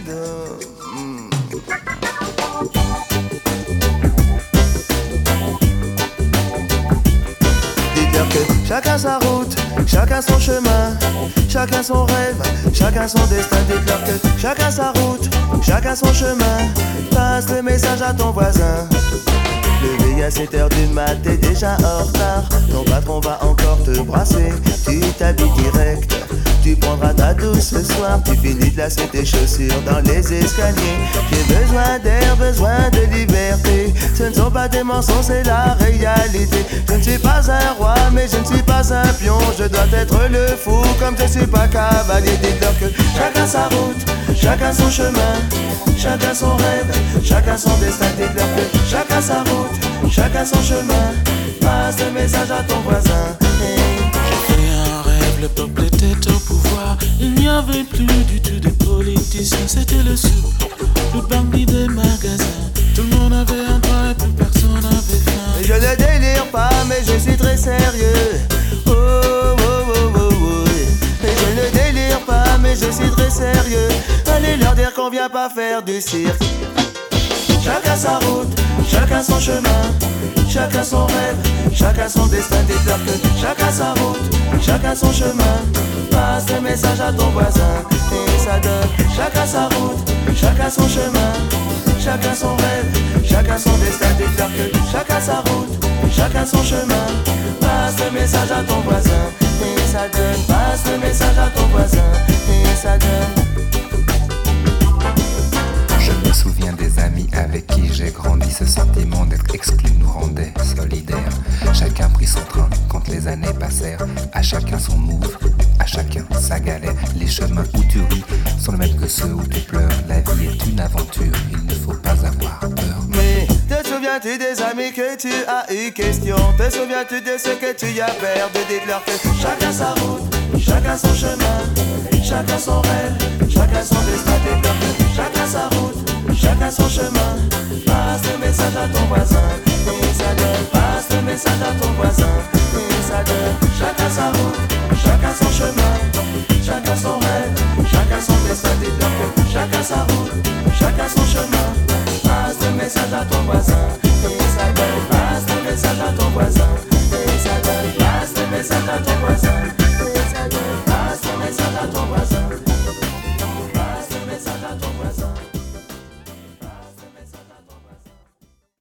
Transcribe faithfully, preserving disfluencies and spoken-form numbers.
Mm. Dites-leur que chacun sa route, chacun son chemin, chacun son rêve, chacun son destin. Dites-leur que chacun sa route, chacun son chemin. Passe le message à ton voisin. Levé à sept heures du mat, t'es déjà en retard. Ton patron va encore te brasser. Tu t'habilles direct, tu prendras ta douce ce soir. Tu finis de lasser tes chaussures dans les escaliers. J'ai besoin d'air, besoin de liberté. Ce ne sont pas des mensonges, c'est la réalité. Je ne suis pas un roi, mais je ne suis pas un pion. Je dois être le fou, comme je suis pas cavalier. Dites-leur que chacun sa route, chacun son chemin, chacun son rêve, chacun son destin. Dites-leur que chacun sa route, chacun son chemin. Passe le message à ton voisin. Hey. J'ai fait un rêve, le peuple était au pouvoir. Il n'y avait plus du tout de politiciens. C'était le sou, le bandit des magasins. Tout le monde avait un toit et plus personne n'avait faim. Je ne délire pas, mais je suis très sérieux. Oh, oh, oh, oh, oh. Et je ne délire pas, mais je suis très sérieux. Allez leur dire qu'on vient pas faire du cirque. Chacun sa route, chacun son chemin, chacun son rêve, chacun son destin. Dites-leur que chacun sa route, chacun son chemin. Passe le message à ton voisin et ça donne. Chacun sa route, chacun son chemin, chacun son rêve, chacun son destin. Dites-leur que chacun sa route, chacun son chemin. Passe le message à ton voisin et ça donne. Passe le message à ton voisin et ça donne. Je me souviens des amis avec qui j'ai grandi. Ce sentiment d'être exclu nous rendait solidaires. Chacun prit son train quand les années passèrent. À chacun son move, à chacun sa galère. Les chemins où tu ris sont les mêmes que ceux où tu pleures. La vie est une aventure, il ne faut pas avoir peur. Mais te souviens-tu des amis que tu as eu question? Te souviens-tu de ce que tu as perdu? Dites-leur que chacun sa route, chacun son chemin, chacun son rêve, chacun son destin. Dites-leur que chacun sa route, chacun son chemin. Passe le message à ton voisin et ça donne. Passe le message à ton voisin et ça donne. Chacun sa route, chacun son chemin.